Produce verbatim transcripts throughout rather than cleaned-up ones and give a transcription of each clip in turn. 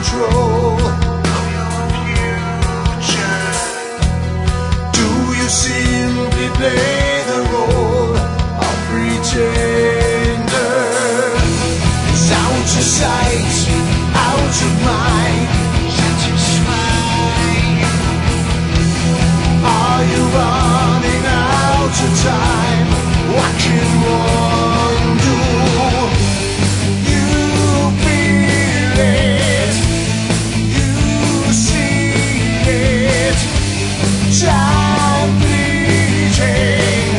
control of your future? Do you simply play the role of pretender? It's out of sight, out of mind, satisfied. Are you running out of time? What can one do? You feel it, you see it, time fleeting,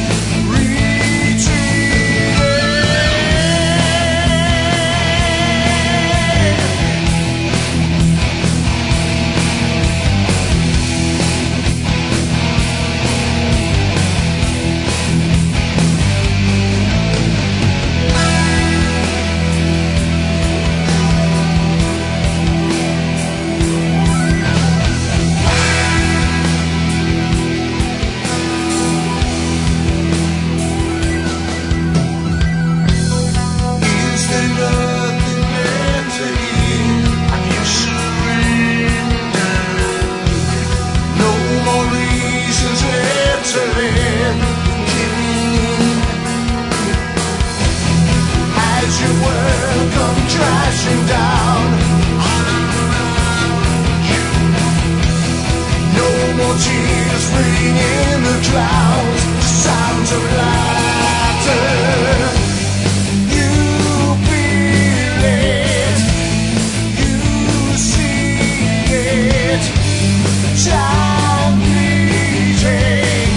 crashing down all around you. No more tears ringing the clouds, sounds of laughter. You feel it, you see it, time fleeting,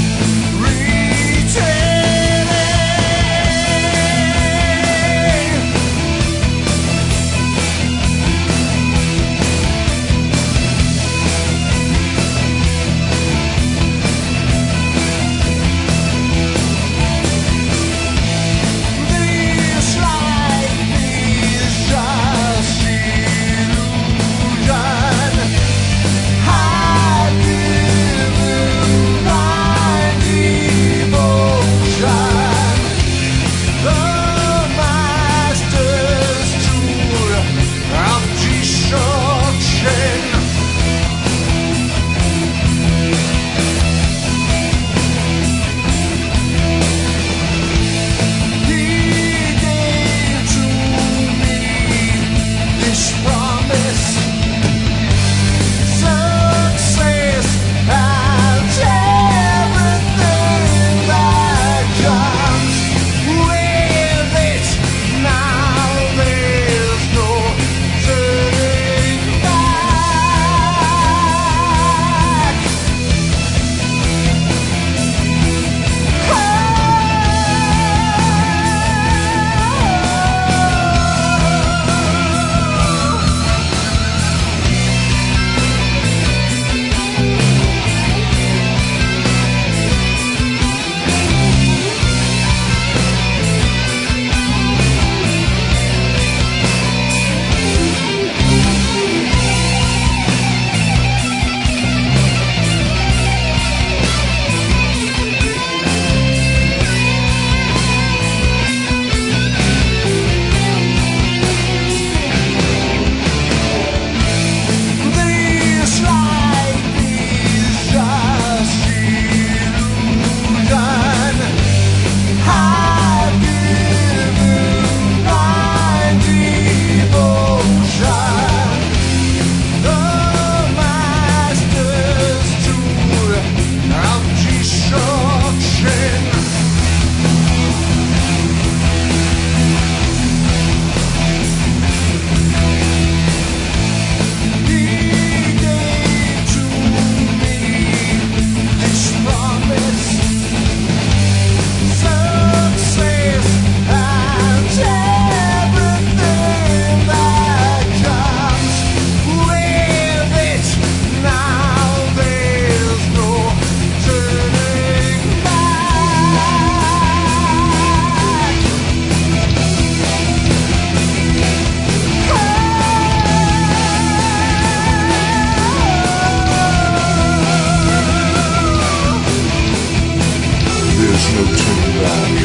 no turning back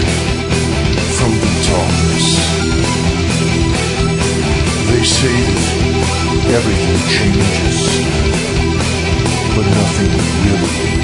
from the darkness. They say everything changes, but nothing really.